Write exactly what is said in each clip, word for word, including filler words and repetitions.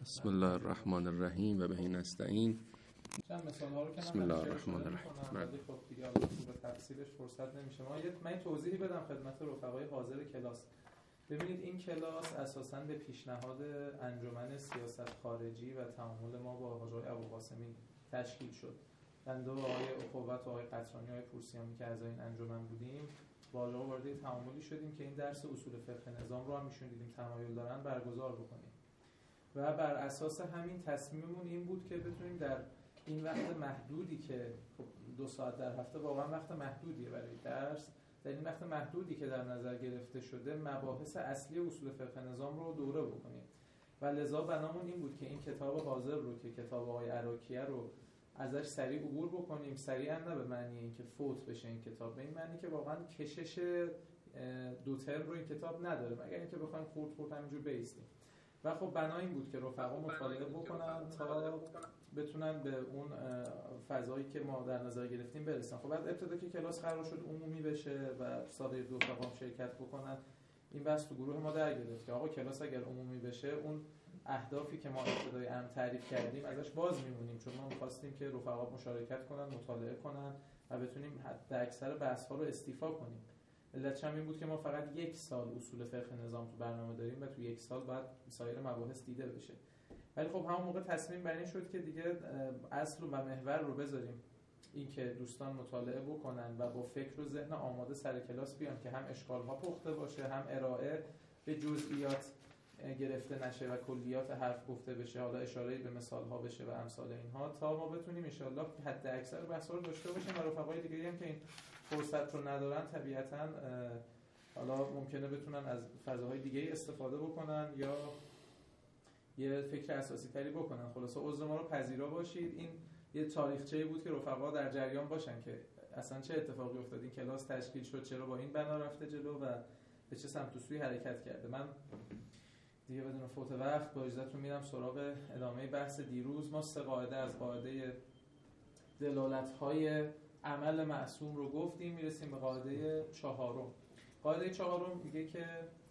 بسم الله الرحمن الرحیم و به نستعین. چند مثال ها رو که بسم الله الرحمن الرحیم. ولی خب دیگه الان به تفصیلش فرصت نمیشه. ما یه من توضیحی بدم خدمت رفقای حاضر کلاس. ببینید این کلاس اساساً به پیشنهاد انجمن سیاست خارجی و تعامل ما با حاج ابوالقاسمی تشکیل شد. بنده و آقای اخوت و آقای قطرانی و آقای پورسیانی که اعضای این انجمن بودیم، بالا وارد تعاملی شدیم که این درس اصول فقه نظام رو هم ایشون دیدیم تمایل دارن برگزار بکنیم. و بر اساس همین تصمیممون این بود که بتونیم در این وقت محدودی که دو ساعت در هفته واقعا وقت محدودیه برای درس، در این وقت محدودی که در نظر گرفته شده مباحث اصلی اصول فقه نظام رو دوره بکنیم. و لذا بنامون این بود که این کتاب حاضر رو که کتاب آقای عراکیه رو ازش سریع عبور بکنیم. سریع هم نه به معنی اینکه فوت بشه این کتاب، به این معنی که واقعا کشش دو ترم رو این کتاب نداره، مگر اینکه بخوایم خورد خورد همینجور بیستیم. و خب بنا این بود که رفقا مطالعه بکنن تا بتونن به اون فضایی که ما در نظر گرفتیم برسن. خب بعد ابتدا که کلاس قرار شد عمومی بشه و ساده دو رفقا شرکت بکنن، این بحث تو گروه ما در گرفت که آقا کلاس اگر عمومی بشه اون اهدافی که ما ابتدای هم تعریف کردیم ازش باز میمونیم، چون ما می‌خواستیم که رفقا مشارکت کنن، مطالعه کنن و بتونیم حد اکثر بحث‌ها رو استیفا کنیم. علتش هم این بود که ما فقط یک سال اصول فقه نظام تو برنامه داریم و تو یک سال باید سایر مباحث دیده بشه. ولی خب همون موقع تصمیم بر این شد که دیگه اصل و محور رو بذاریم این که دوستان مطالعه بکنن و با فکر و ذهن آماده سر کلاس بیان که هم اشکال‌ها پخته باشه، هم ارائه به جزئیات گرفته نشه و کلیات حرف گفته بشه، حالا اشاره‌ای به مثال‌ها بشه و امثال اینها، تا ما بتونیم ان شاءالله حد اکثر بحث‌ها رو داشته باشیم و رفقای دیگه‌ای هم که این فرصت رو ندارن طبیعتاً حالا ممکنه بتونن از فضاهای دیگه‌ای استفاده بکنن یا یه فکر اساسی تری بکنن. خلاصه عذر ما رو پذیرا باشید. این یه تاریخچه‌ای بود که رفقا در جریان باشن که اصلا چه اتفاقی افتاد، این کلاس تشکیل شد، چرا با این بنا رفته جلو و به چه سمت و سوی حرکت کرده. من دیگه بدون فوت وقت با اجازهتون میرم سراغ ادامه بحث دیروز. ما سه قاعده از قاعده دلالت‌های عمل معصوم رو گفتیم، میرسیم به قاعده چهارم. قاعده چهارم میگه که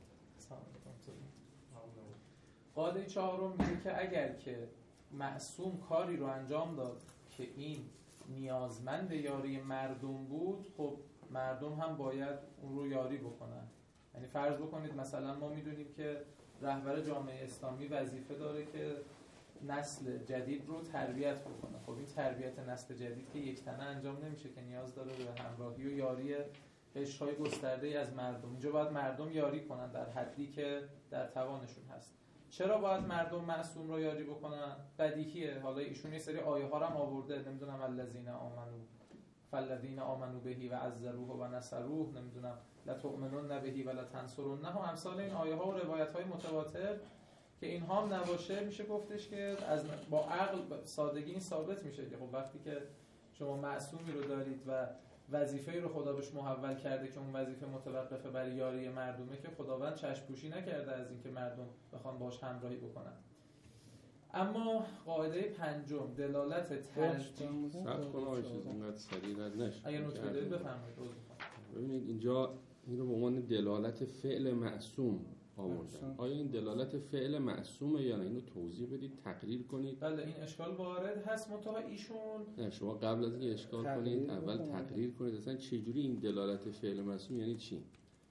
قاعده چهارم میگه که اگر که معصوم کاری رو انجام داد که این نیازمند یاری مردم بود، خب مردم هم باید اون رو یاری بکنن. یعنی فرض بکنید مثلا ما میدونیم که رهبر جامعه اسلامی وظیفه داره که نسل جدید رو تربیت بکنه. خب این تربیت نسل جدید که یک تنه انجام نمیشه، که نیاز داره به همراهی و یاری قشرهای گسترده‌ای از مردم. اینجا باید مردم یاری کنن در حدی که در توانشون هست. چرا باید مردم معصوم رو یاری بکنن؟ بدیهیه. حالا ایشون یه سری آیه ها رو هم آورده، نمیدونم الذین آمنو فالذین آمنوا به و عزروه و نصروه، نمیدونم لا تؤمنون به و لا تنصرونه و امثال این آیه ها و روایت های متواتر که اینها هم نباشه میشه گفتش که از با عقل سادگی این ثابت میشه که خب وقتی که شما معصومی رو دارید و وظیفه‌ای رو خدا بهش محول کرده که اون وظیفه متوقفه بر یاری مردمه، که خداوند چشم‌پوشی نکرده از اینکه مردم بخوان باهاش همراهی بکنن. اما قاعده پنجم دلالت ترجیح. صبر کن آقای چیز اینقدر سریع رد نشه. اگه نکته دارید بفرمایید. ببینید اینجا این رو به عنوان دلالت فعل معصوم آوردن. آیا این دلالت فعل معصومه یا نه؟ اینو توضیح بدید، تقریر کنید. بله این اشکال وارد هست، منتها ایشون نه شما قبل از اینکه اشکال کنید اول تقریر کنید اصلا چه جوری این دلالت فعل معصوم یعنی چی؟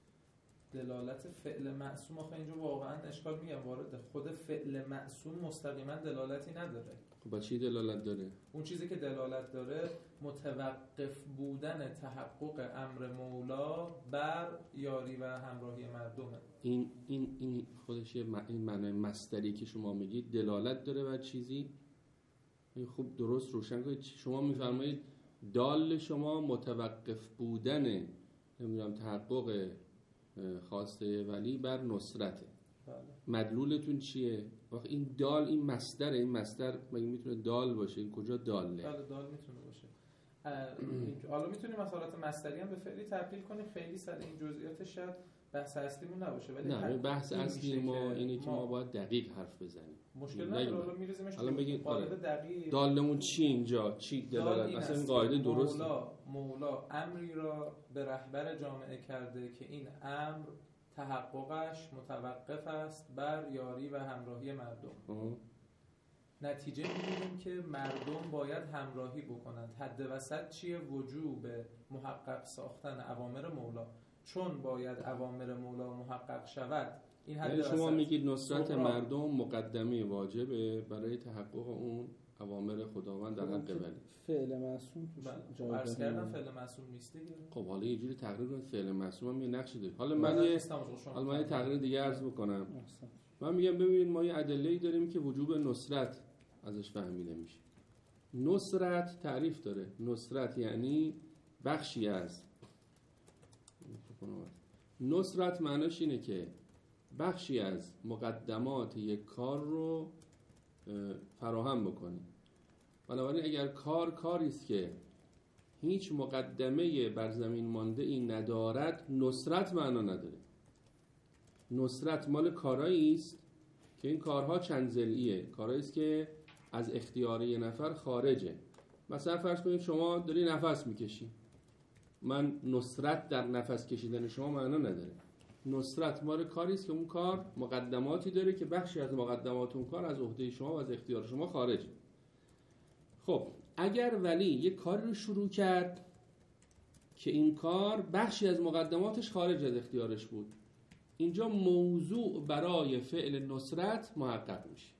دلالت فعل معصوم آخه اینجا واقعا اشکال میگم وارده. خود فعل معصوم مستقیما دلالتی نداره. خب با چی دلالت داره؟ اون چیزی که دلالت داره متوقف بودن تحقق امر مولا بر یاری و همراهی مردمه. این این این خودش این معنی مصدری که شما میگید دلالت داره بر چیزی. خوب درست روشن کنید. شما میفرمایید دال شما متوقف بودن نمیدونم تحقق خواسته ولی بر نصرته. بله. مدلولتون چیه؟ وقتی این دال این مصدره، این مصدر مگه میتونه دال باشه؟ این کجا داله؟ بله دال میتونه باشه. حالا میتونیم از حالت مصدری هم به فعلی تبدیل کنیم. خیلی سر این جزئیاتش شاید بحث اصلیمون نباشه، ولی نه بحث اصلی ما اینه که ما باید دقیق حرف بزنیم. مشکل نداره، حالا میرزیمش الان بگید قاعده دقیق. دالمون چی اینجا؟ چی دلالت اصلا این قاعده درسته؟ مولا مولا امری را به رهبر جامعه کرده که این امر تحققش متوقف است بر یاری و همراهی مردم. نتیجه می‌گیریم که مردم باید همراهی بکنند. حد وسط چیه؟ وجوب محقق ساختن اوامر مولا. چون باید اوامر مولا محقق شود، این حد وسط. شما میگید نصرت مردم مقدمه واجبه برای تحقق اون اوامر خداوند در حق ولی. فعل معصوم جای عرض کردم فعل معصوم نیست دیگه. خب حالا یه جوری تقریر کنید فعل معصوم هم یه نقشی داره. حالا من یه حالا من یه تقریر دیگه عرض بکنم. من میگم ببینید ما یه ادله‌ای داریم که وجوب نصرت ازش فهمیده میشه. نصرت تعریف داره. نصرت یعنی بخشی از نصرت معناش اینه که بخشی از مقدمات یک کار رو فراهم بکنی. بنابراین اگر کار کاری است که هیچ مقدمه بر زمین مانده این ندارد، نصرت معنا نداره. نصرت مال کارایی است که این کارها چند ضلعیه، کارایی است که از اختیار یه نفر خارجه. مثلا فرض کنید شما داری نفس میکشی، من نصرت در نفس کشیدن شما معنا نداره. نصرت مال کاری است که اون کار مقدماتی داره که بخشی از مقدمات اون کار از عهده شما و از اختیار شما خارجه. خب اگر ولی یک کار رو شروع کرد که این کار بخشی از مقدماتش خارج از اختیارش بود، اینجا موضوع برای فعل نصرت محقق میشه.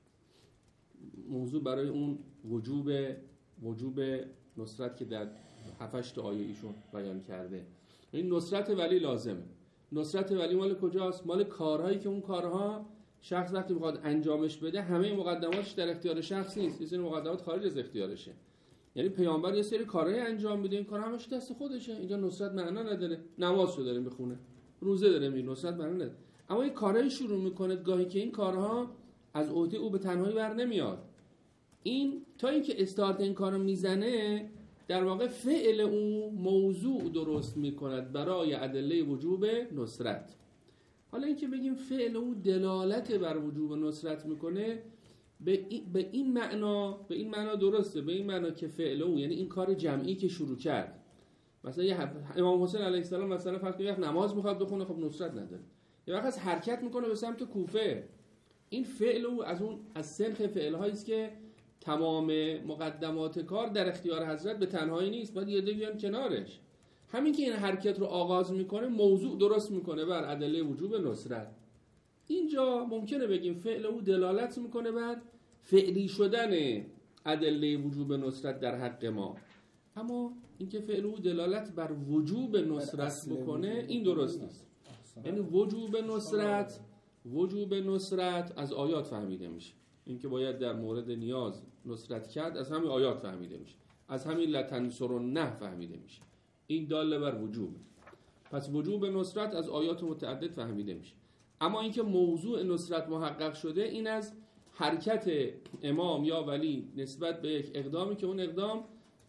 موضوع برای اون وجوب وجوب نصرت که در هفت آیه ایشون بیان کرده. این نصرت ولی لازمه. نصرت ولی مال کجاست؟ مال کارهایی که اون کارها شخص وقتی میخواد انجامش بده همه مقدماتش در اختیار شخص نیست، یه سری مقدمات خارج از اختیارشه. یعنی پیامبر یه سری کارهای انجام میده، این کارها همش دست خودشه. اینجا نصرت معنا نداره. نمازشو داره میخونه، روزه داره میگیره، نصرت معنا نداره. اما این کارهای شروع میکنه گاهی که این کارها از عهده او به تنهایی بر نمیاد. این تا اینکه استارت این کارو میزنه در واقع فعل او موضوع درست میکند برای ادله وجوب نصرت. حالا اینکه بگیم فعل او دلالت بر وجوب نصرت میکنه، به این, به این معنا به این معنا درسته، به این معنا که فعل او یعنی این کار جمعی که شروع کرد. مثلا امام حسین علیه السلام مثلا فرض کنید نماز میخواد بخونه، خب نصرت نداره. یه وقت از حرکت میکنه به سمت کوفه، این فعل او از اون از سنخ فعل‌هایی است که تمام مقدمات کار در اختیار حضرت به تنهایی نیست، باید یه دیگه بیان کنارش. همین که این حرکت رو آغاز میکنه موضوع درست میکنه بر ادله وجوب نصرت. اینجا ممکنه بگیم فعل او دلالت میکنه بر فعلی شدن ادله وجوب نصرت در حق ما، اما اینکه فعل او دلالت بر وجوب نصرت بکنه این درست نیست. یعنی وجوب نصرت وجوب نصرت از آیات فهمیده میشه. اینکه باید در مورد نیاز نصرت کرد از همین آیات فهمیده میشه، از همین لتنصرنه فهمیده میشه. این داله بر وجوب. پس وجوب نصرت از آیات متعدد فهمیده میشه. اما اینکه موضوع نصرت محقق شده این از حرکت امام یا ولی نسبت به یک اقدامی که اون اقدام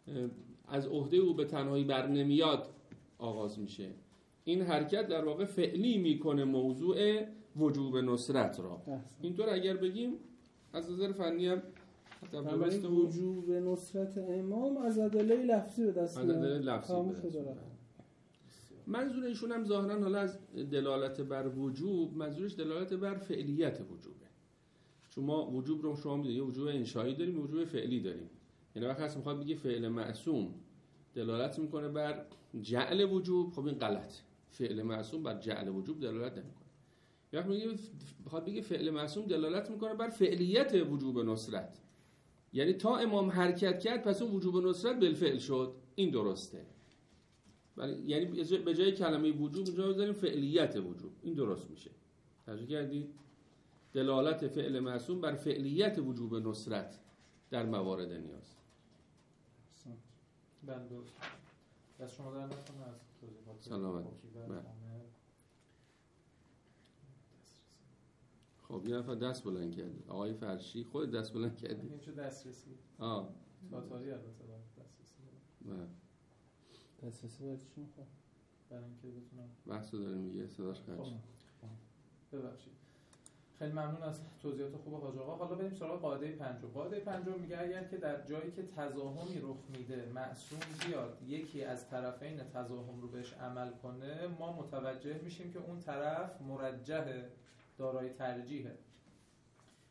از عهده او به تنهایی بر نمیاد آغاز میشه. این حرکت در واقع فعلی میکنه موضوع وجوب نصرت را. اینطور اگر بگیم از نظر فنی هم بنابراین وجوب نصرت امام از ادله لفظی به دست میاد. از ادله لفظی به دست میاد. منظور ایشون هم ظاهرا حالا از دلالت بر وجوب منظورش دلالت بر فعلیت وجوبه. چون ما وجوب رو شما میدونید یه وجوب انشایی داریم، یه وجوب فعلی داریم. یعنی وقتی هست میخواد بگه فعل معصوم دلالت میکنه بر جعل وجوب، خب این غلط. فعل معصوم بر جعل وجوب دلالت نمیکنه. یا میگه بخواد بگه فعل معصوم دلالت میکنه بر فعلیت وجوب نصرت، یعنی تا امام حرکت کرد پس اون وجوب نصرت بالفعل شد. این درسته. یعنی به جای کلمه وجوب اونجا بذاریم فعلیت وجوب، این درست میشه. توجه کردید؟ دلالت فعل معصوم بر فعلیت وجوب نصرت در موارد نیاز. بله درست. دست شما در نکنه از توضیحات سلامت. خب یه نفر دست بلند کرد. آقای فرشی خود دست بلند کردی. این چه دسترسی؟ آه. تاتاری البته دسترسی. نه. دسترسی برای چی میخواد؟ برای اینکه بتونم بحثو داره میگه صداش خرج. ببخشید. خیلی ممنون از توضیحات خوب حاج آقا. حالا بریم سراغ قاعده پنجم. قاعده پنجم میگه اگر که در جایی که تزاحمی رخ میده معصوم بیاد یکی از طرفین تزاحم رو بهش عمل کنه، ما متوجه میشیم که اون طرف مرجحه، دارای ترجیحه.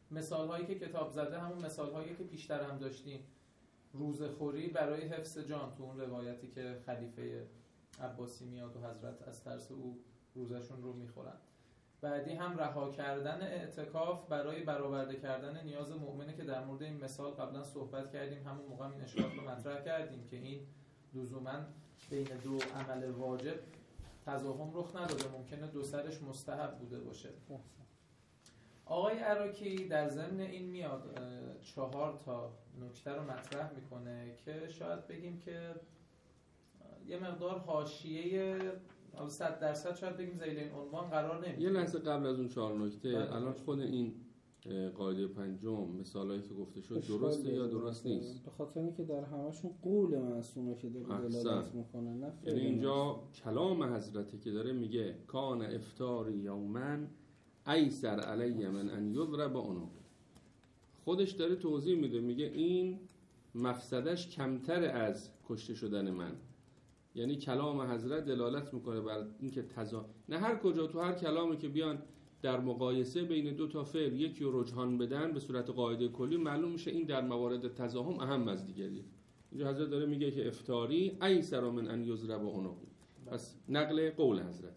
مثال هایی که کتاب زده همون مثال هایی که پیشتر هم داشتیم، روزخوری برای حفظ جان تو اون روایتی که خلیفه عباسی میاد و حضرت از ترس او روزشون رو میخورن. بعدی هم رها کردن اعتکاف برای برآورده کردن نیاز مؤمنه که در مورد این مثال قبلا صحبت کردیم، همون موقع این اشکال رو مطرح کردیم که این لزوما بین دو عمل واجب تضاهم رخ نداده، ممکنه دو سرش مستحب بوده باشه. آقای عراقی در ضمن این میاد چهار تا نکته رو مطرح میکنه که شاید بگیم که یه مقدار حاشیه صد درصد شاید بگیم ذیل این عنوان قرار نمیگیره. یه لحظه قبل از اون چهار نکته، الان خود این قاعده پنجم مثالایی که گفته شد درسته یا درست نیست؟ به خاطر اینکه در همشون قول معصومه که داره دلالت میکنه، نه یعنی اینجا کلام حضرته که داره میگه کان افطاری یومن ایسر علی من ان یضرب عنق، خودش داره توضیح میده، میگه این مفسدش کمتر از کشته شدن من. یعنی کلام حضرت دلالت میکنه بر اینکه تضا نه هر کجا تو هر کلامی که بیان در مقایسه بین دو تا فعل یکی رو رجحان بدن به صورت قاعده کلی، معلوم میشه این در موارد تضاهم اهم از دیگری. اینجا حضرت داره میگه که افطاری ایسر من ان یضرب عنق، پس نقل قول حضرت.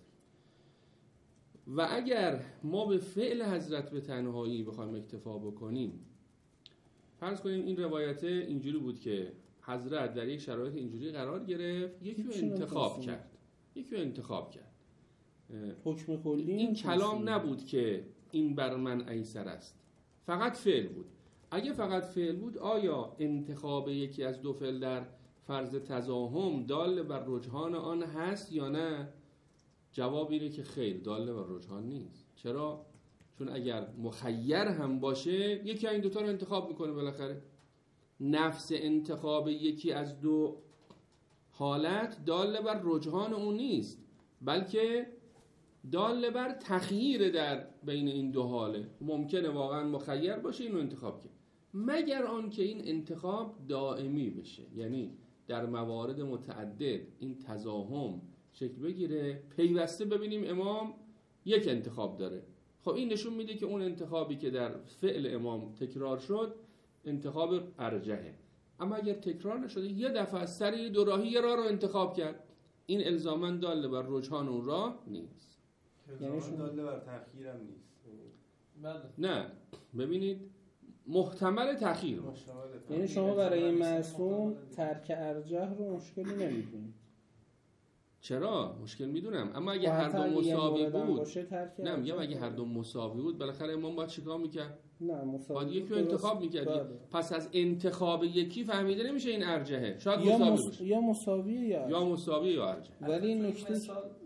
و اگر ما به فعل حضرت به تنهایی بخوایم اکتفا بکنیم، فرض کنیم این روایت اینجوری بود که حضرت در یک شرایط اینجوری قرار گرفت، یکی رو انتخاب کرد یکی رو انتخاب کرد حکم کلی این کلام نبود که این بر من ایسر است، فقط فعل بود. اگه فقط فعل بود آیا انتخاب یکی از دو فعل در فرض تضاهم دال بر رجحان آن هست یا نه؟ جواب اینه که خیر، دال بر رجحان نیست. چرا؟ چون اگر مخیر هم باشه یکی این دوتا رو انتخاب میکنه بالاخره. نفس انتخاب یکی از دو حالت دال بر رجحان اون نیست، بلکه دال بر تخییر در بین این دو حاله. ممکنه واقعا مخیر باشه اینو انتخاب کنه، مگر آن که این انتخاب دائمی بشه، یعنی در موارد متعدد این تضاهم شکل بگیره، پیوسته ببینیم امام یک انتخاب داره. خب این نشون میده که اون انتخابی که در فعل امام تکرار شد انتخاب ارجحه. اما اگر تکرار نشده، یه دفعه از سر یه دو راهی یه راه رو انتخاب کرد، این الزاماً داله بر رجحان اون راه نیست، یعنی داله بر تأخیر هم نیست. نه ببینید محتمل تأخیر باشه. یعنی شما برای معصوم ترک ارجح رو مشکلی نمی‌بینید؟ چرا؟ مشکل میدونم، اما اگه هر دو مساوی بود، نه میگم اگه هر دو مساوی بود بالاخره امام باید چیکار میکرد؟ نه مساوی باید یکی رو انتخاب میکرد. بله. پس از انتخاب یکی فهمیده نمیشه این ارجحه، شاید یا مساوی مس... باشه یا مساوی یا یا مساوی یا ارجح. ولی این نکته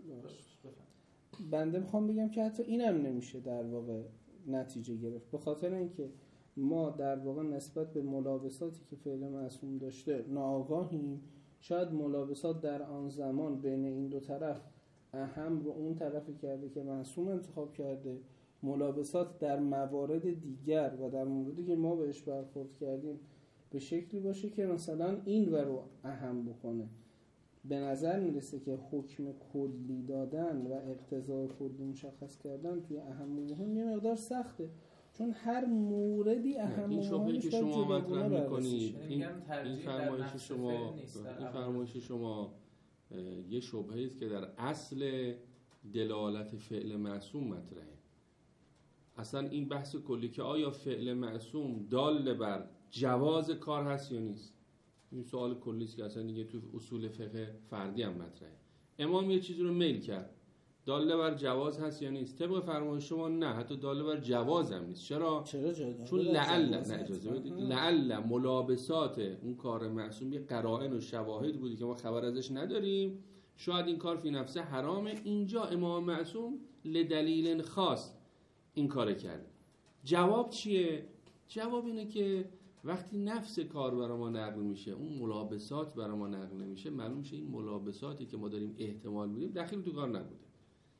بنده میخوام بگم که حتی اینم نمیشه در واقع نتیجه گرفت، به خاطر اینکه ما در واقع نسبت به ملابساتی که فعل معصوم داشته ناآگاهیم. شاید ملابسات در آن زمان بین این دو طرف اهم رو اون طرفی کرده که معصوم انتخاب کرده، ملابسات در موارد دیگر و در موردی که ما بهش برخورد کردیم به شکلی باشه که مثلا این رو اهم بکنه. به نظر میرسه که حکم کلی دادن و اقتضای کلی مشخص کردن توی اهم و مهم یه مقدار سخته، چون هر موردی اهم این و مهمش که شما مطرح میکنید، این این فرمایش شما این فرمایش شما یه شبهه است که در اصل دلالت فعل معصوم مطرحه. اصلا این بحث کلی که آیا فعل معصوم دال بر جواز کار هست یا نیست، این سوال کلی است که اصلا دیگه تو اصول فقه فردی هم مطرحه. امام یه چیزی رو میل کرد، داله بر جواز هست یا نیست؟ طبق فرمایش شما نه، حتی داله بر جواز هم نیست. چرا؟ چرا جدا؟ چون لعل نه اجازه بدید لعل ملابسات اون کار معصوم یه قرائن و شواهد بودی که ما خبر ازش نداریم، شاید این کار فی نفسه حرامه. اینجا امام معصوم لدلیل خاص این کار کرده. جواب چیه؟ جواب اینه که وقتی نفس کار برای ما نقل میشه، اون ملابسات برای ما نقل نمیشه، معلوم میشه این ملابساتی که ما داریم احتمال میدیم داخل تو کار نبوده.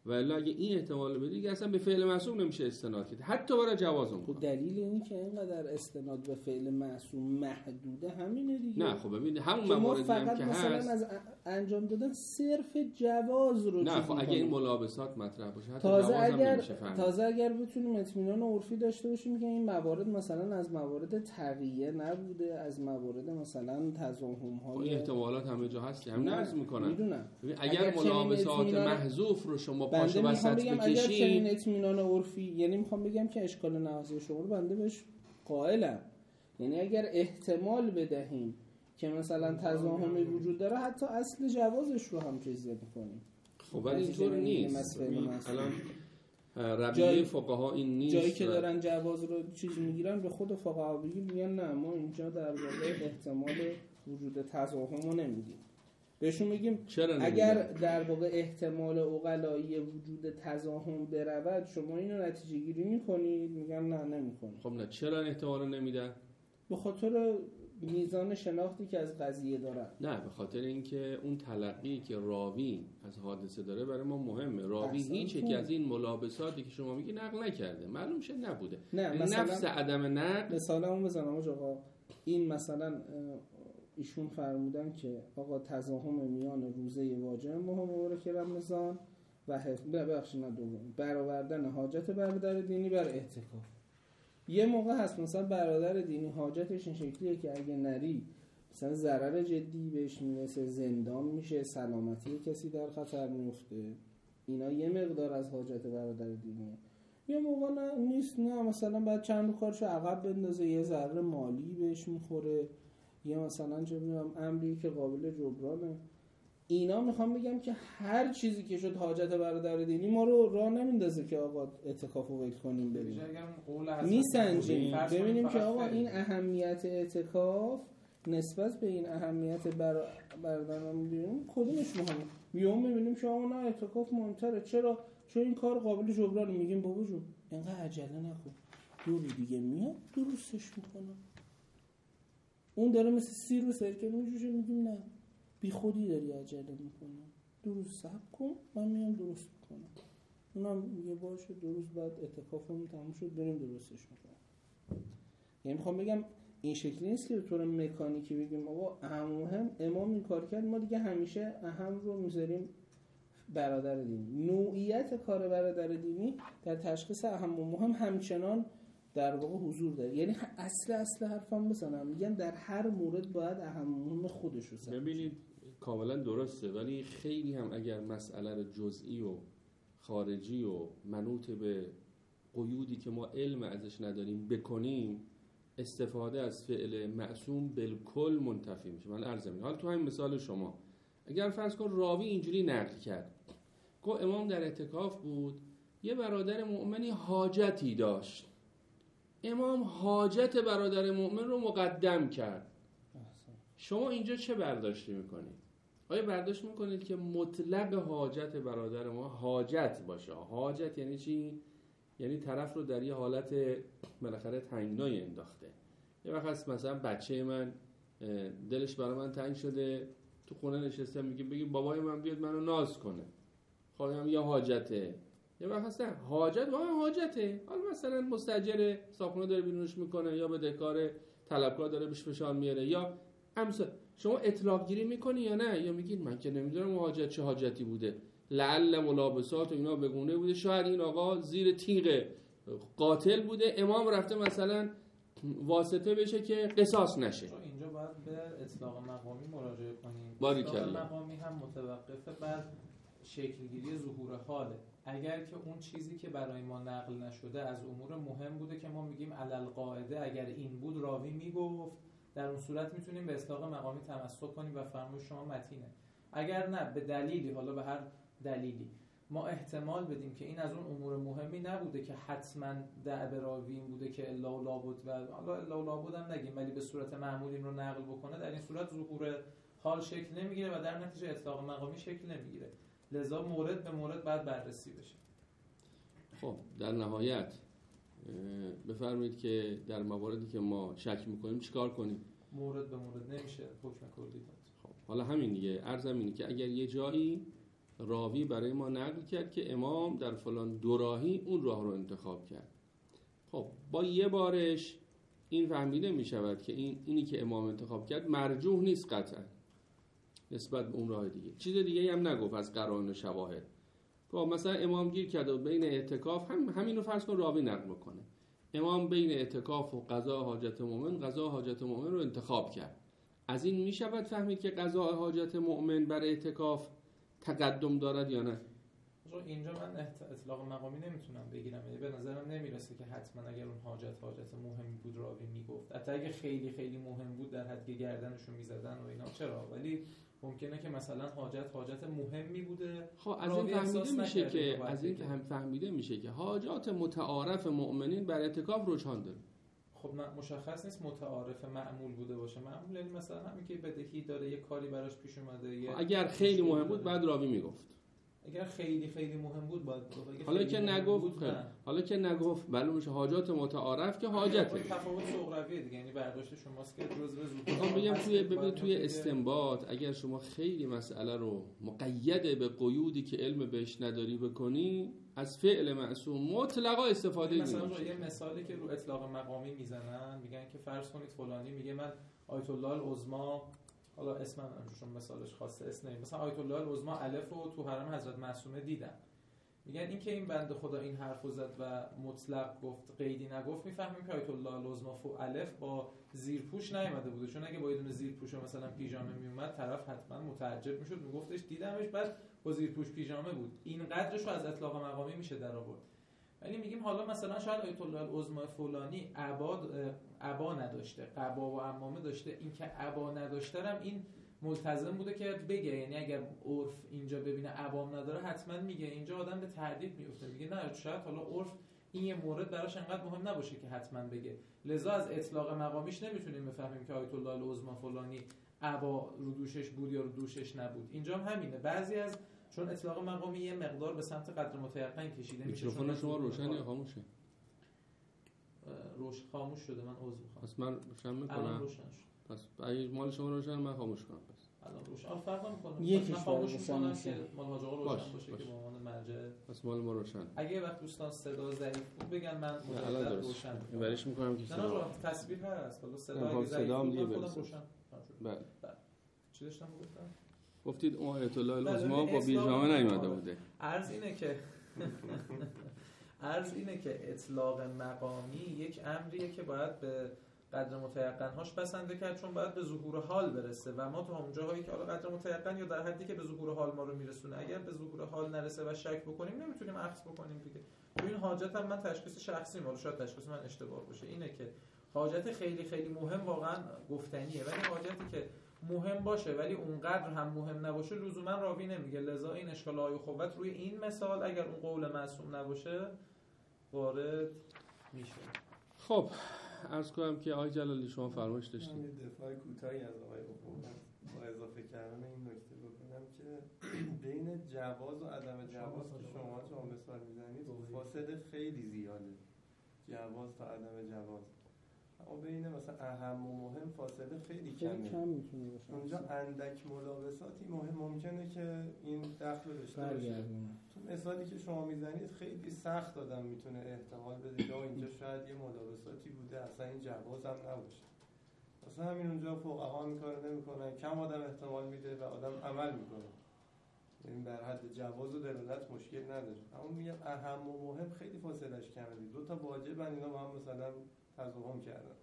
ولی اگه این احتمال بدی دیگه اصلا به فعل معصوم نمیشه استناد کرد، حتی برای جواز اون. خب دلیل این که اینقدر استناد به فعل معصوم محدوده همینه دیگه. نه خب ببین همون مواردی هم که مثلا هست از انجام دادن صرف جواز رو نه خب اگه این ملابسات مطرح باشه حتی تازه جواز هم اگر نمیشه فهمید. تازه اگر بتونیم اطمینان عرفی داشته باشیم که این موارد مثلا از موارد تقیه نبوده، از موارد مثلا تضاهم های این احتمالات همه جا هست که هم نرز میکنن. میدونم اگر, اگر ملابسات اطمینان... محذوف رو شما پاشو وسط بگم بکشین، اگر چنین اطمینان عرفی، یعنی میخوام بگم که اشکال نحوی شما رو بنده بهش قائلم، یعنی اگر احتمال بدهیم که مثلا تضاهمی وجود داره حتی اصل جوازش رو هم چیزی کنیم. خب ولی اینطور نیست. الان ربیه جای... فقها این نیست. جایی که دارن جواز رو چیز میگیرن به خود فقها بگیم میگن نه ما اینجا در واقع احتمال وجود تضاهم رو نمیدیم. بهشون میگیم اگر در واقع احتمال عقلایی وجود تضاهم برود شما اینو نتیجه گیری میکنید؟ میگن نه نمیکنید. خب نه چرا احتمال رو نمیدن؟ به خاطر میزان شناختی که از قضیه دارن. نه به خاطر اینکه اون تلقی که راوی از حادثه داره برای ما مهمه. راوی هیچ یک از این ملابساتی که شما میگی نقل نکرده، معلوم شه نبوده. نه نفس عدم نقل. مثالمو بزنم آقا، این مثلا ایشون فرمودن که آقا تضاهم میان روزه واجب ماه مبارک رمضان و ببخشید نه دوم برآوردن حاجت برادر دینی بر اعتکاف. یه موقع هست مثلا برادر دینی حاجتش این شکلیه که اگه نری مثلا ضرر جدی بهش میرسه، زندان میشه، سلامتی کسی در خطر میفته، اینا یه مقدار از حاجت برادر دینیه. یه موقع نه نیست، نه مثلا بعد چند کارشو عقب بندازه، یه ضرر مالی بهش میخوره، یا مثلا چه میدونم امری که قابل جبرانه. اینا میخوام بگم که هر چیزی که شد حاجت برادر دینی ما رو راه نمیندازه که آقا اعتکافو ول کنیم بریم. میسنجیم ببینیم که آقا این اهمیت اعتکاف نسبت به این اهمیت برادر دینی کدومش مهمه. میام میبینیم که آقا نه اعتکاف مهمتره. چرا؟ چون این کار قابل جبرانه. میگیم بابا جون اینقدر عجله نکن، دو رو دیگه میاد درستش میکنم. اون داره مثل سیر و سرکه میجوشه، میگیم نه بی خودی داری عجله میکنی، دو روز صبر کن من میام درست میکنم. اونم میگه باشه دو روز بعد اعتکافمون تموم شد بریم درستش میکنم. یعنی میخوام بگم این شکلی نیست که به طور مکانیکی بگیم آقا مهم امام این کار کرد ما دیگه همیشه اهم رو میذاریم برادر دینی. نوعیت کار برادر دینی در تشخیص اهم و مهم همچنان در واقع حضور داره. یعنی اصل اصل حرفم بزنم میگم در هر مورد باید اهم خودش رو سر ببینید کاملا درسته، ولی خیلی هم اگر مسئله رو جزئی و خارجی و منوط به قیودی که ما علم ازش نداریم بکنیم، استفاده از فعل معصوم بالکل منتفی میشه. من عرض می‌کنم حالا تو همین مثال شما اگر فرض کن راوی اینجوری نقل کرد که امام در اعتکاف بود، یه برادر مؤمنی حاجتی داشت، امام حاجت برادر مؤمن رو مقدم کرد، شما اینجا چه برداشتی میکنید؟ آیا برداشت میکنید که مطلق حاجت برادر ما حاجت باشه؟ حاجت یعنی چی؟ یعنی طرف رو در یه حالت بالاخره تنگنای انداخته. یه وقت هست مثلا بچه من دلش برای من تنگ شده، تو خونه نشسته میگه بگیم بابای من بیاد منو ناز کنه، خواهم یه حاجته. یه وقت هست حاجت واقعا حاجته، حالا مثلا مستاجر صاحبخونه داره بیرونش میکنه، یا بدهکار طلبکار داره بهش فشار میاره، یا امثال. شما اطلاق گیری میکنی یا نه؟ یا میگید من که نمیدونم حاجت چه حاجتی بوده، لعل ملابسات و اینا بگونه بوده، شاید این آقا زیر تیغ قاتل بوده، امام رفته مثلا واسطه بشه که قصاص نشه. اینجا باید به اطلاق مقامی مراجعه کنیم. باریکلا. اطلاق مقامی هم متوقفه بر شکلگیری ظهور حاله. اگر که اون چیزی که برای ما نقل نشده از امور مهم بوده که ما میگیم علل قاعده اگر این بود راوی میگفت، در اون صورت میتونیم به اطلاق مقامی تمسک کنیم و فرمایش شما متینه. اگر نه به دلیلی، حالا به هر دلیلی ما احتمال بدیم که این از اون امور مهمی نبوده که حتما دعب راوی این بوده که الا و لابد و حالا الا و لابد هم نگیم ولی به صورت معمول این رو نقل بکنه، در این صورت ظهور حال شکل نمیگیره و در نتیجه اطلاق مقامی شکل نمیگیره. لذا مورد به مورد بعد بررسی بشه. خب در نهایت بفرمایید که در مواردی که ما شک میکنیم چیکار کنیم؟ مورد به مورد نمیشه حکم کلی داد. خب حالا همین دیگه، عرضم اینه که اگر یه جایی راوی برای ما نقل کرد که امام در فلان دوراهی اون راه رو انتخاب کرد. خب با یه بارش این فهمیده می شود که این اینی که امام انتخاب کرد مرجوح نیست قطعا نسبت به اون راه دیگه. چیز دیگه هم نگفت از قرائن و شواهد. خب مثلا امام گیر کرده بین اعتکاف، هم همین رو فرض کن راوی نقل بکنه، امام بین اعتکاف و قضا حاجت مؤمن قضا حاجت مؤمن رو انتخاب کرد. از این می شود فهمید که قضا حاجت مؤمن بر اعتکاف تقدم دارد یا نه؟ اینجا من اطلاق مقامی نمیتونم بگیرم، یعنی به نظرم نمیرسه که حتما اگر اون حاجت حاجت مهمی بود راوی میگفت. حتی اگه خیلی خیلی مهم بود در حد که گردنشو میزدن و اینا چرا، ولی ممکنه که مثلا حاجت حاجت مهمی بوده. خب از این فهمیده میشه که از این هم فهمیده میشه که حاجات متعارف مؤمنین بر اعتکاف رجحان داره. خب مشخص نیست متعارف معمول بوده باشه. معمول یعنی مثلا همین که بدهی داره، یه کاری براش پیش اومده. اگر خیلی مهم بود بعد راوی میگفت. اگر خیلی خیلی مهم بود باید گفت. حالا که نگفت، حالا که نگفت معلوم میشه حاجات متعارف که حاجته. تفاوت سغراویه دیگه، یعنی برداشت شماست که جزء زوده. میخوام بگم توی ببین توی استنباط اگر شما خیلی مسئله رو مقید به قیودی که علم بهش نداری بکنی، از فعل معصوم مطلقا استفاده نمیشه. مثلا یه مثالی که رو اطلاق مقامی میزنن، میگن که فرض کنید فلانی میگه من آیت الله العظما، حالا اسمم چون مثالش خاصه اسم نمی، مثلا آیت الله العظما الف رو تو حرم حضرت معصومه دیدم. میگن این که این بنده خدا این حرفو زد و مطلق گفت قیدی نگفت، میفهمیم که آیت الله العظما فو الف با زیرپوش نیامده بوده، چون اگه با یه دونه زیرپوش مثلا پیژامه میومد طرف حتما متعجب میشد، میگفتش دیدمش بعد با زیرپوش پیژامه بود. این قدرش رو از اطلاق مقامی میشه در آورد. ولی میگیم حالا مثلا شاید آیت الله العظما فلانی عبا عبا نداشته، قبا و عمامه داشته، این که عبا نداشته هم این ملتزم بوده که بگه، یعنی اگر عرف اینجا ببینه عبام نداره حتما میگه. اینجا آدم به تردید میفته، میگه نه شاید حالا عرف این یه مورد براش انقدر مهم نباشه که حتما بگه. لذا از اطلاق مقامیش نمیتونیم بفهمیم که آیت الله العظما فلانی عبا رو دوشش بود یا رو دوشش نبود. اینجا هم همینه. بعضی از چون اطلاق مقامی یه مقدار به سمت قدر متیقن کشیده میشه. میکروفون شما روشن یا خاموشه؟ روش خاموش شده، من عذر میخوام. پس من روشن میکنم. الان روشن شد. پس اگه مال شما روشن من خاموش کنم. پس الان روشن. آ فرق نمیکنه. یکیش خاموش میکنم روشن که مال حاج آقا روشن باش. باشه باش. که به عنوان مرجع. پس مال ما روشن. اگه یه وقت دوستان صدا ضعیف بود بگن من الان مدت درست روشن این وریش میکنم که نه صدا نه تصویر هست. حالا صدا خب اگه ضعیف صدام بود دیگه خودم برسه. روشن. بله. چی داشتم گفتم؟ گفتید اون آیت الله بله، العظما با اصلاح بیجامه نیومده آره. بوده. عرض اینه که عرض اینه که اطلاق مقامی یک امریه که باید به قدر متیقن‌هاش بسنده کرد، چون باید به ظهور حال برسه و ما تو همون جاهایی که حالا قدر متیقن یا در حدی که به ظهور حال ما رو میرسونه، اگر به ظهور حال نرسه و شک بکنیم نمیتونیم اخذ بکنیم دیگه. تو این حاجت هم من تشخیص شخصی ما رو، شاید تشخیص من اشتباه باشه، اینه که حاجت خیلی خیلی مهم واقعا گفتنیه، ولی حاجتی که مهم باشه ولی اونقدر هم مهم نباشه لزوما راوی نمیگه. لذا این اشکال های خوبت روی این مثال اگر اون قول معصوم نباشه وارد میشه. خب عرض کنم که آقای جلالی شما فرمایش داشتید. من یه دفاع کوتاهی از آقای عقوبت با اضافه کردن این نکته بکنم که بین جواز و عدم جواز که شما جا مثال میزنید فاصله خیلی زیاده، جواز تا عدم جواز. اما بین مثلا اهم و مهم فاصله خیلی کمه. کم میتونه باشه. اونجا اندک ملابساتی مهم ممکنه که این دخل داشته باشه. تو مثالی که شما میزنید خیلی سخت آدم میتونه احتمال بده که اینجا شاید یه ملابساتی بوده اصلا این جواز هم نباشه. مثلا همین اونجا فقها این کارو نمیکنن، کم آدم احتمال میده و آدم عمل میکنه. این در حد جواز و دلالت مشکل نداره. اما میگم اهم و مهم خیلی فاصلهش کمه. دو تا واجبن اینا با هم مثلا تضاهم کردن.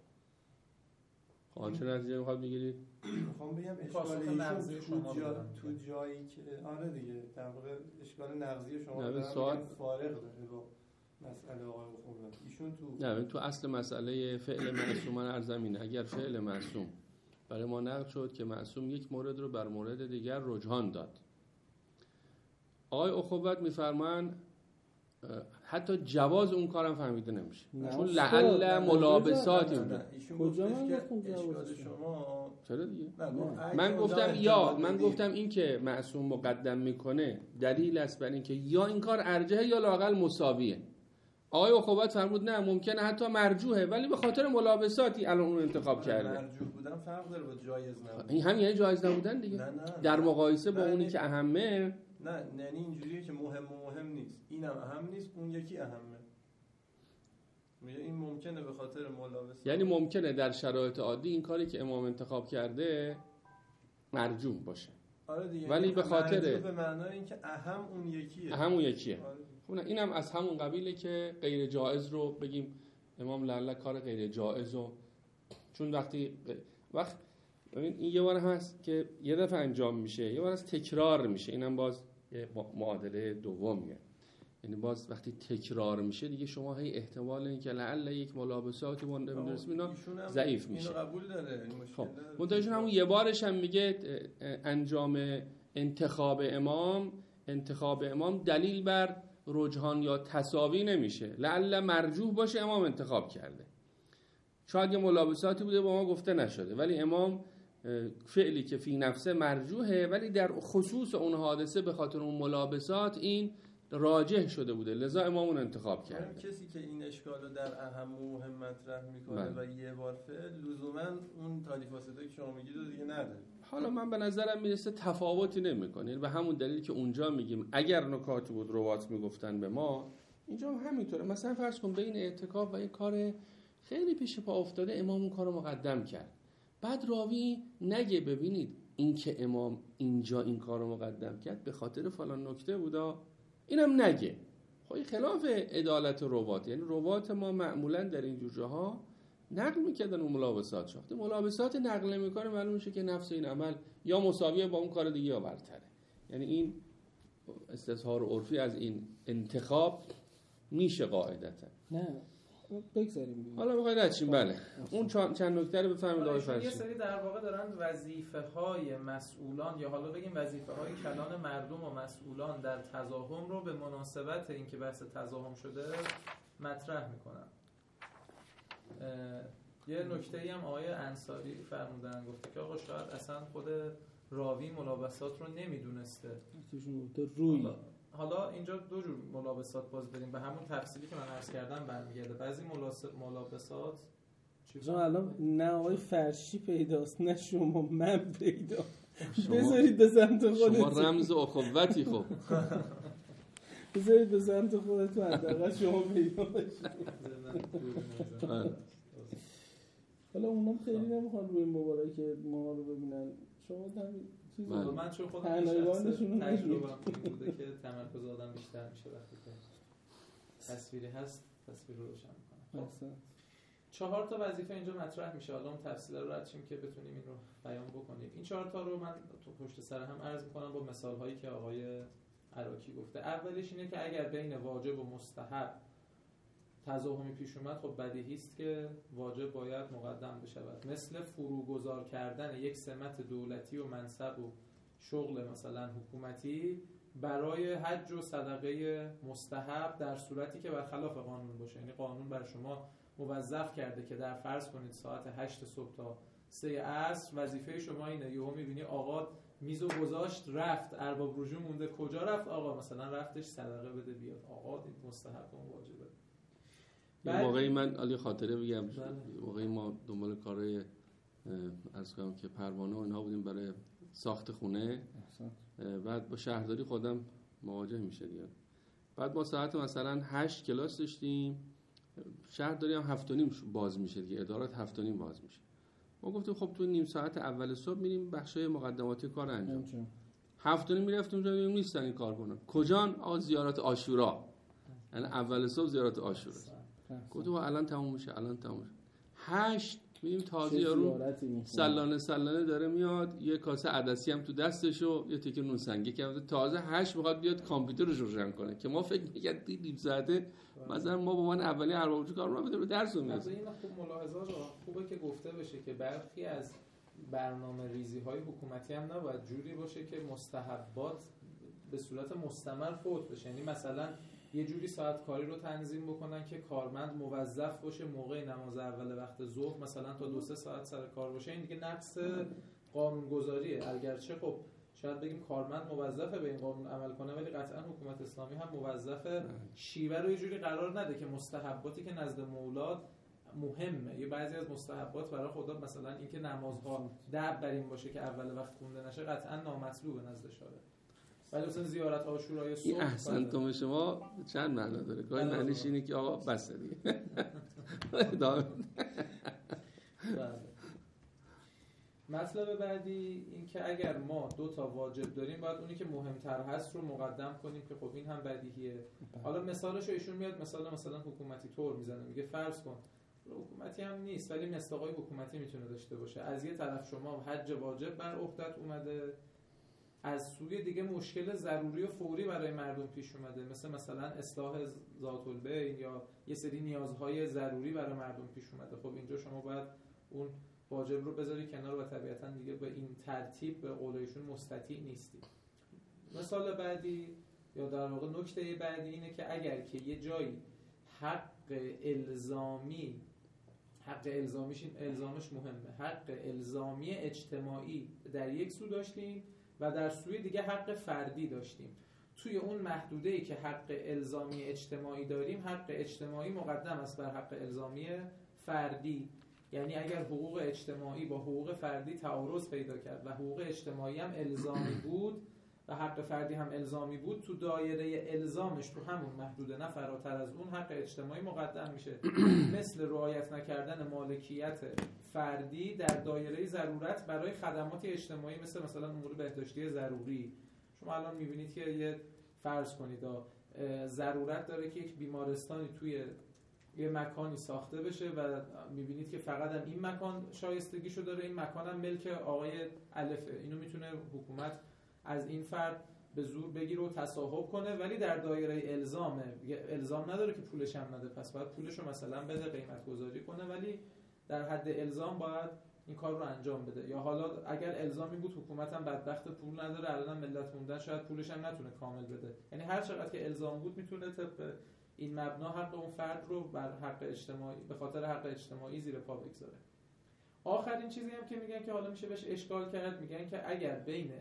خب چه نتیجه میخواد بگیرید؟ میخوام بگم اشکال نغزی شما تو, جا، تو جایی که آره دیگه در واقع اشکال نغزی شما نه سوال فارغ داره با مسئله آقای خوبه. ایشون تو نه تو اصل مسئله فعل معصوم من ارزم اینه اگر فعل معصوم برای ما نقل شد که معصوم یک مورد رو بر مورد دیگر رجحان داد، آقای اخوت میفرمان حتی جواز اون کارم فهمیده نمیشه چون لعل ملابساتی بوده. کجا من گفتم جواز شما چرا دیگه من گفتم یا من گفتم این که معصوم مقدم میکنه دلیل است بر این که یا این کار ارجحه یا لااقل مساویه. آقای اخوت فرمود نه ممکنه حتی مرجوحه ولی به خاطر ملابساتی الان اون انتخاب کرده. مرجوح بودن فرق داره با جایز نبودن. این هم یعنی جایز نبودن دیگه. نه نه. در مقایسه با اونی که اهمه نه یعنی اینجوریه که مهم و مهم نیست، اینم اهم نیست، اون یکی اهمه. میگه این ممکنه به خاطر ملابسات، یعنی ممکنه در شرایط عادی این کاری که امام انتخاب کرده مرجوح باشه. آره دیگه، ولی به خاطر به معنای اینکه اهم اون یکیه. اهم اون یکیه. آره. خب نه اینم از همون قبیله که غیر جائز رو بگیم امام لعل کار غیر جائز رو، چون وقتی وقت ببین این یه بار هست که یه دفعه انجام میشه، یه بار از تکرار میشه، اینم باز یه معادله دومیه. یعنی باز وقتی تکرار میشه دیگه شما هی احتمال اینکه لعل یک ملابساتی مون نمی‌درسیم اینا ضعیف میشه. اینو قبول داره، این مشکل خب داره. منتهیشون همون یه بارش هم میگه انجام انتخاب امام انتخاب امام دلیل بر رجحان یا تساوی نمیشه. لعل مرجوح باشه امام انتخاب کرده، شاید یه ملابساتی بوده با ما گفته نشده، ولی امام فعلی که فی نفسه مرجوحه، ولی در خصوص اون حادثه به خاطر اون ملابسات این راجح شده بوده، لذا امام اون انتخاب کرده. کسی که این اشکال رو در اهم و مهم مطرح میکنه و یه بار فعل لزوما اون تالیف واسطه که شما میگید رو دیگه نداره. حالا من به نظرم میرسه تفاوتی نمیکنه، به همون دلیل که اونجا میگیم اگر نکاتی بود روات میگفتن به ما، اینجا هم همینطوره. مثلا فرض کن بین اعتکاف و یه کار خیلی پیش پا افتاده امام اون کارو مقدم کرد، بعد راوی نگه ببینید این که امام اینجا این کارو مقدم کرد به خاطر فلان نکته بودا، اینم نگه. خب خلاف عدالت روات، یعنی روات ما معمولا در این جور جاها نقل میکردن اون ملابسات، شافته ملابسات نقل نمیکنه معلوم میشه که نفس این عمل یا مساویه با اون کار دیگه یا برتره. یعنی این استظهار عرفی از این انتخاب میشه قاعدتا. نه بگذاریم حالا بخواید رچیم. بله اون چند نکته رو بفهمید آقای فرشی. یه سری در واقع دارن وظیفه های مسئولان یا حالا بگیم وظیفه های کلان مردم و مسئولان در تزاحم رو به مناسبت اینکه بحث تزاحم شده مطرح میکنن. یه نکته‌ای هم آقای انصاری فرمودن، گفته که آقا شاید اصلا خود راوی ملابسات رو نمیدونسته. روی حالا اینجا دو جور ملابسات باز بریم به همون تفصیلی که من عرض کردم برمیگرده. بعضی ملابسات چون الان نه آقای فرشی پیداست نه شما من پیدا، بذارید به سمت خودت، شما رمز اخوتی خب بذارید به سمت خودتون حداقل شما پیدا باشید. حالا اونم خیلی نمیخوان روی مبارک ما رو ببینن، شما همین چیزی من, من چون خودم تجربه‌ام بوده که تمرکز آدم بیشتر میشه وقتی که تصویری هست تصویر رو روشن میکنه. چهار تا وظیفه اینجا مطرح میشه، حالا اون تفصیلا رو رد شیم که بتونیم این رو بیان بکنیم. این چهار تا رو من تو پشت سر هم عرض میکنم با مثال هایی که آقای عراقی گفته. اولیش اینه که اگر بین واجب و مستحب تزاحمی پیش اومد، خب بدیهی است که واجب باید مقدم بشود، مثل فروگذار کردن یک سمت دولتی و منصب و شغل مثلا حکومتی برای حج و صدقه مستحب در صورتی که برخلاف قانون باشه. یعنی قانون بر شما موظف کرده که در فرض کنید ساعت هشت صبح تا سه عصر وظیفه شما اینه، یهو میبینی آقا میزو گذاشت رفت، ارباب رجوع مونده کجا رفت؟ آقا مثلا رفتش صدقه بده بیاد. آقا این مستحب و واجبه. یه موقعی من علی خاطره بگم، موقعی ما دنبال کارهای عرض کنم که پروانه و اینها بودیم برای ساخت خونه، بعد با شهرداری خودم مواجه میشه دیگه. بعد ما ساعت مثلا هشت کلاس داشتیم، شهرداری هم هفت و نیم باز میشه دیگه، ادارات هفت و نیم باز میشه. ما گفتیم خب تو نیم ساعت اول صبح میریم بخشای مقدماتی کار انجام. هفت و نیم میرفتیم اونجا میبینیم نیستن این کارکنان. کجان؟ آ زیارت عاشورا. یعنی اول صبح زیارت عاشورا. گفتم الان تموم میشه، الان تموم میشه. هشت میبینیم تازه یارو سلانه سلانه داره میاد، یه کاسه عدسی هم تو دستشو، یه تیکه نون سنگی کرده، تازه هشت میخواد بیاد کامپیوترش رو روشن کنه که ما فکر می‌کردیم نیم ساعته مثلا ما با من اولی ارباب رجوع کار رو بده رو درس رو میرسیم. این خوب ملاحظات خوبه که گفته بشه که برخی از برنامه ریزی های حکومتی هم نباید جوری باشه که مستحبات به صورت مستمر فوت بشه. یعنی مثلا یه جوری ساعت کاری رو تنظیم بکنن که کارمند موظف باشه موقع نماز اول وقت ظهر مثلا تا دو سه ساعت سر کار باشه. این دیگه نقص قانونگذاریه. اگرچه خب شاید بگیم کارمند موظفه به این قانون عمل کنه، ولی قطعا حکومت اسلامی هم موظفه شیوه رو یه جوری قرار نده که مستحباتی که نزد مولاد مهمه، یه بعضی از مستحبات برای خدا مثلا اینکه نمازها دب بر این باشه که اول وقت خونده نشه قطعا نامطلوبه نزد شارع. ولی مثلا زیارت عاشورای صبح این احسنتم شما چند معنا داره؟ گاهی معنیش اینه که آقا بس دیگه. بله. مطلب بعدی این که اگر ما دو تا واجب داریم باید اونی که مهمتر هست رو مقدم کنیم که خب این هم بدیهیه. حالا مثالش رو ایشون میاد مثلا مثلا حکومتی طور میزنه، میگه فرض کن حکومتی هم نیست ولی مصداقای حکومتی میتونه داشته باشه. از یه طرف شما حج واجب بر عهدت اومده، از سوی دیگه مشکل ضروری و فوری برای مردم پیش اومده، مثل مثلا اصلاح ذات البین یا یه سری نیازهای ضروری برای مردم پیش اومده. خب اینجا شما باید اون واجب رو بذاری کنار و طبیعتاً دیگه به این ترتیب به قولشون مستطیع نیستی. مثال بعدی یا در واقع نکته بعدی اینه که اگر که یه جایی حق الزامی حق الزامیش الزامش مهمه، حق الزامی اجتماعی در یک سو داشتیم و در سوی دیگه حق فردی داشتیم. توی اون محدوده‌ای که حق الزامی اجتماعی داریم، حق اجتماعی مقدم است بر حق الزامی فردی. یعنی اگر حقوق اجتماعی با حقوق فردی تعارض پیدا کرد و حقوق اجتماعی هم الزامی بود و حق فردی هم الزامی بود، تو دایره الزامش تو همون محدوده نه فراتر از اون حق اجتماعی مقدم میشه. مثل رعایت نکردن مالکیت فردی در دایره ضرورت برای خدمات اجتماعی مثل مثلا امور بهداشتی ضروری. شما الان میبینید که یه فرض کنید ضرورت داره که یک بیمارستانی توی یه مکانی ساخته بشه و میبینید که فقط هم این مکان شایستگیشو داره، این مکان هم ملک آقای الفه، اینو میتونه حکومت از این فرد به زور بگیره و تصاحب کنه، ولی در دایره الزامه، الزام نداره که پولش هم نده، پس باید پولشو مثلا بده قیمت گذاری کنه، ولی در حد الزام باید این کار رو انجام بده. یا حالا اگر الزامی بود حکومت هم بدبخت پول نداره، الان ملت موندن شاید پولش هم نتونه کامل بده. یعنی هر چقدر که الزام بود میتونه طبق این مبنا حق اون فرد رو بر حق اجتماعی به خاطر حق اجتماعی زیر پا بگذاره. آخرین چیزی هم که میگن که حالا میشه بهش اشکال کرد، میگن که اگر بین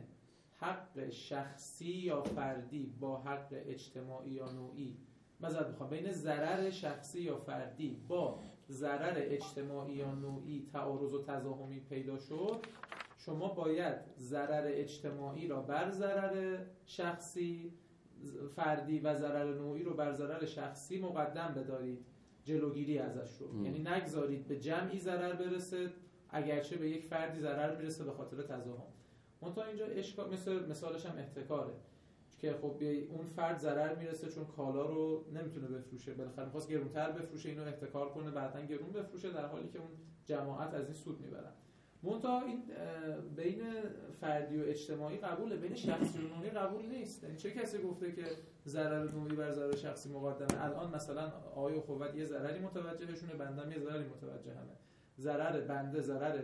حق شخصی یا فردی با حق اجتماعی یا نوعی، مثلا بخوام بین ضرر شخصی یا فردی با ضرر اجتماعی یا نوعی تعارض و تضاهمی پیدا شد، شما باید ضرر اجتماعی را بر ضرر شخصی فردی و ضرر نوعی رو بر ضرر شخصی مقدم بدارید، جلوگیری ازش رو ام. یعنی نگذارید به جمعی ضرر برسه اگرچه به یک فردی ضرر میرسه به خاطر تضاهم. منتها اینجا اشکال مثل مثالش هم احتکاره که خب اون فرد ضرر میرسه چون کالا رو نمیتونه بفروشه، بالاخره می‌خواست گرونتر بفروشه، اینو احتکار کنه بعداً گرون بفروشه، در حالی که اون جماعت از این سود میبرن. منتها این بین فردی و اجتماعی قبوله، بین شخصی و نوعی قبول نیست. یعنی چه کسی گفته که ضرر نوعی بر ضرر شخصی مقدمه؟ الان مثلا آقای اخوت یه ضرری متوجهشونه، بنده یه ضرری متوجهمه. ضرر بنده ضرر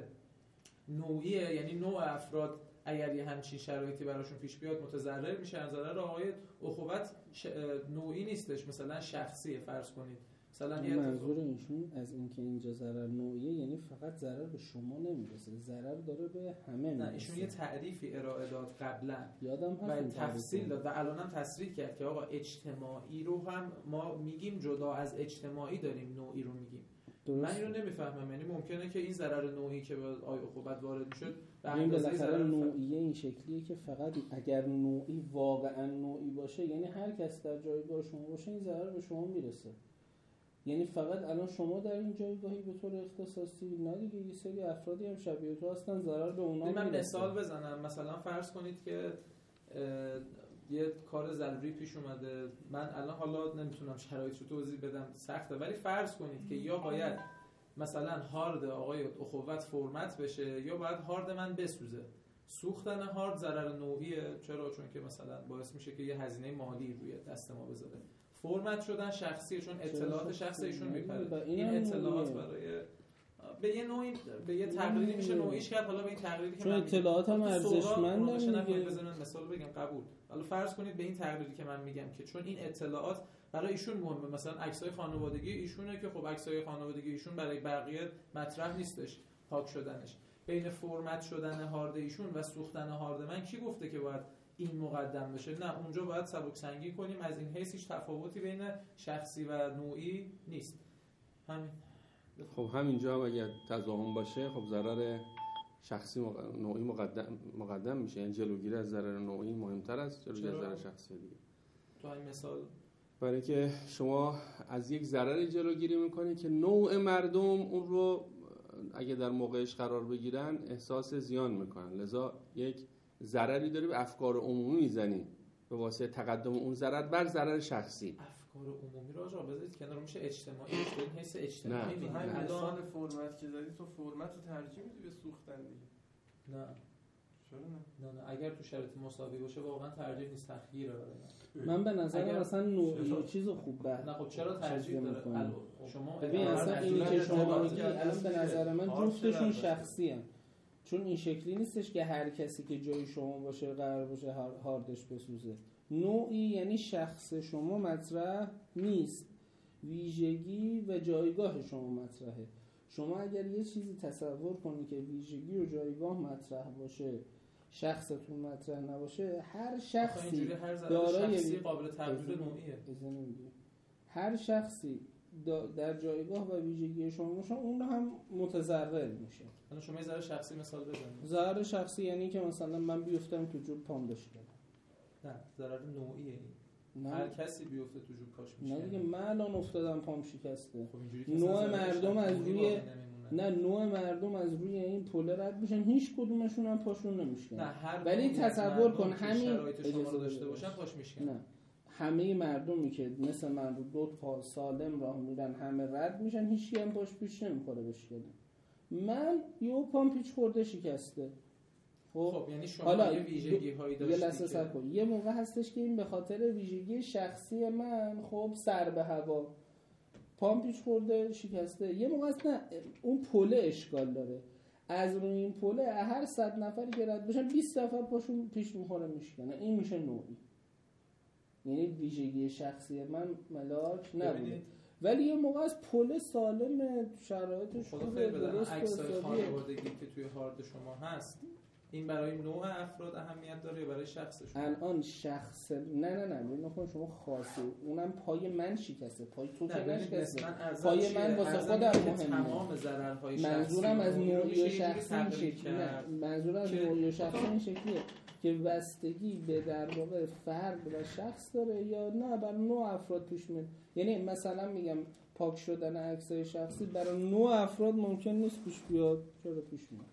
نوعیه، یعنی نوع افراد اگر یه همچین شرایطی براشون پیش بیاد متضرر میشن. ضرر آقای اخوت ش... نوعی نیستش، مثلا شخصیه. فرض کنید مثلا منظور ایشون از اینکه اینجا ضرر نوعیه یعنی فقط ضرر به شما نمیرسه، ضرر داره به همه میرسه. نه ایشون یه تعریفی ارائه داد قبلا، یادم هست و تفصیل داد و الانم تصریح کرد که آقا اجتماعی رو هم ما میگیم جدا از اجتماعی داریم نوعی رو میگیم. درست. من اینو نمیفهمم، یعنی ممکنه که این ضرر نوعی که به آی اخوت وارد میشد به اندازه ضرر نوعیه این شکلیه که فقط اگر نوعی واقعا نوعی باشه، یعنی هر کس در جایگاه شما باشه این ضرر به شما میرسه. یعنی فقط الان شما در این جایگاهی به طور اختصاصی، نه دیگه یه سری افرادی هم شبیه تو هستن ضرر به اونا میرسه. من مثال بزنم، مثلا فرض کنید که یه کار ضروری پیش اومده، من الان حالا نمیتونم شرایطش رو توضیح بدم سخته، ولی فرض کنید که یا باید مثلا هارد آقای اخوت فرمت بشه یا باید هارد من بسوزه. سوختن هارد ضرر نوعیه، چرا؟ چون که مثلا باعث میشه که یه هزینه مالی روی دست ما بذاره. فرمت شدن شخصیه چون اطلاعات شخصی ایشون میپره، این اطلاعات برای به یه نوعی به یه تقریری میشه نوعیش کرد. حالا به این تقریری که من اطلاعات هم ارزشمنده دیگه، بزنن مثال بگم قبول. حالا فرض کنید به این تقریری که من میگم که چون این اطلاعات برای ایشون مهمه، مثلا عکسای خانوادگی ایشونه که خب عکسای خانوادگی ایشون برای بقیه مطرح نیستش پاک شدنش. بین فرمت شدن هارد ایشون و سوختن هارد من کی گفته که باید این مقدم بشه؟ نه، اونجا باید سبک سنگی کنیم. از این حیث هیچ تفاوتی بین شخصی و نوعی نیست. همین. خب همینجا هم اگر تضاهم باشه خب ضرر شخصی مق... نوعی مقدم مقدم میشه، یعنی جلوگیری از ضرر نوعی مهمتر است جلوگیری از ضرر شخصی دیگه. تو این مثال برای که شما از یک ضرری جلوگیری میکنید که نوع مردم اون رو اگه در موقعش قرار بگیرن احساس زیان میکنن، لذا یک ضرری داری به افکار عمومی میزنی به واسطه تقدم اون ضرر بر ضرر شخصی. افکار عمومی رو آقا بذارید کنار، میشه اجتماعی، این حس اجتماعی. نه همین مثال فرمت که دادی تو فرمت رو ترجیح میدی به سوختن دیگه. نه چرا نه؟ نه نه اگر تو شرایط مساوی باشه واقعا ترجیح نیست، تخییره برای من. من به نظرم اصلا نوعی چیزو خوب به نه خب چرا ترجیح داره؟ شما ببین اصلا اینی که شما میگی الان به نظر من جفتشون شخصی هست، چون این شکلی نیستش که هر کسی که جای شما باشه قرار باشه هاردش بسوزه. نوعی یعنی شخص شما مطرح نیست، ویژگی و جایگاه شما مطرحه. شما اگر یه چیزی تصور کنی که ویژگی و جایگاه مطرح باشه، شخصتون مطرح نباشه، هر شخصی دارای شخصی قابل تبدیل نوعیه. هر شخصی در جایگاه و ویژگی شما باشه اون هم متضرر میشه. الان شما یه ذره شخصی مثال بزنید. ضرر شخصی یعنی که مثلا من بیفتم تو جوب پام بشکنم. نه ضرر نوعیه این. نه. هر کسی بیفته تو جوب پاش میشه. نه دیگه من الان افتادم پام شکسته. خب نوع مردم از روی نه نوع مردم از روی این پله رد میشن، هیچ کدومشون هم پاشون نمیشکنن. نه هر ولی تصور کن همین شرایط شما رو داشته باشن پاش میشکنن. نه همه مردمی که مثل من رو دو پا سالم راه میرن همه رد میشن، هیچ کی هم پاش پیش نمیخوره بشکنه. من یه پام پیچ خورده شکسته. خب یعنی شما یه ویژگی هایی داشتید. یه لحظه صبر کن. یه موقع هستش که این به خاطر ویژگی شخصی من خب سر به هوا پام پیچ خورده شکسته. یه موقع هست نه اون پله اشکال داره، از روی این پله هر صد نفری که رد بشن بیست نفر پاشون پیش میخوره میشکنه. این میشه نوعی، یعنی ویژگی شخصی من ملاک نبوده. ولی یه موقع از پل سالم شرایطش خوبه، درست عکسای خانوادگی که توی هارد شما هست، این برای نوع افراد اهمیت داره یا برای شخص شما؟ الان شخص نه نه نه ببین خود شما خاصه، اونم پای من شکسته، پای تو که نشکسته، پای من واسه خودم مهمه. تمام ضررهای شخصی منظورم از نوعی و شخصی این شکلی نه، منظورم از نوعی و شخصی این شکلیه که بستگی به در واقع فرد و شخص داره یا نه برای نوع افراد پیش میاد. یعنی مثلا میگم پاک شدن عکسای شخصی برای نوع افراد ممکن نیست پیش بیاد، چرا پیش میاد؟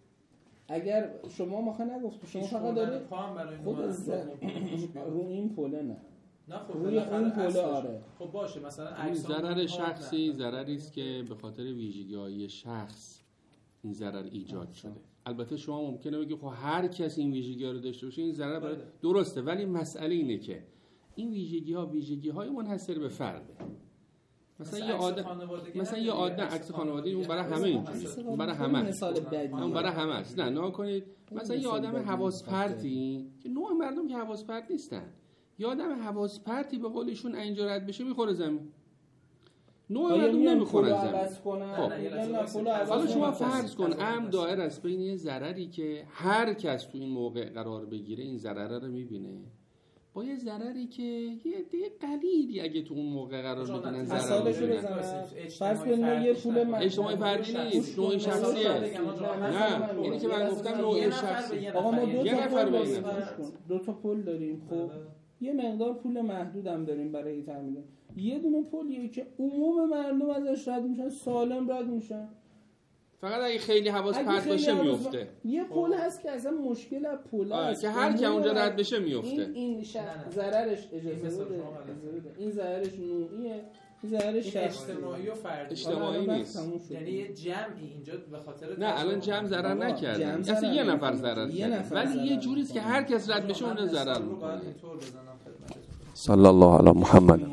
اگر شما ما نگفت شما فقط دارید خود رو این پله نه نه خب روی اون پله آره. خب باشه مثلا این ضرر شخصی ضرری است که به خاطر ویژگی‌های شخص این ضرر ایجاد شده. البته شما ممکنه بگید خب هر کس این ویژگی‌ها رو داشته باشه این ضرر برای درسته، ولی مسئله اینه که این ویژگی‌ها ویژگی‌های منحصر به فرده. مثلا یه آدم مثلا یه آدم عکس خانوادگی اون برای همه اینجوریه، اون برای همه مثال بدی اون برای همه است. نه نه کنید مثلا یه آدم حواس پرتی که نوع مردم که حواس پرت نیستن، یه آدم حواس پرتی به قول ایشون اینجا رد بشه میخوره زمین، نوع مردم نمیخورن زمین. خب حالا شما فرض کن ام دایر است بین یه ضرری که هر کس تو این موقع قرار بگیره این ضرر رو میبینه با یه ضرری که یه دیگه قلیلی اگه تو اون موقع قرار بگیرن ضرر میبینن. فرض کن یه پول من اجتماعی فردی نیست، نوع شخصیه. نه اینی که من گفتم نوع شخصی. آقا ما دو تا پول دو تا پول داریم، خب یه مقدار پول محدودم داریم برای تامین. یه دونه پولیه که عموم مردم ازش رد میشن، سالم رد میشن. فقط اگه خیلی حواس پرت باشه میفته. یه پول هست که اصلا مشکل از پول است که هر کی اونجا رد بشه میفته. این این ضررش اجازه بده. این ضررش نوعیه، این ضررش اجتماعی و فردی. اجتماعی نیست. یعنی یه جمعی اینجا به خاطر نه الان جمع ضرر نکرده. اصلا یه نفر ضرر کرد. ولی یه جوریه که هر کس رد بشه اون ضرر میکنه. صلی الله علی محمد.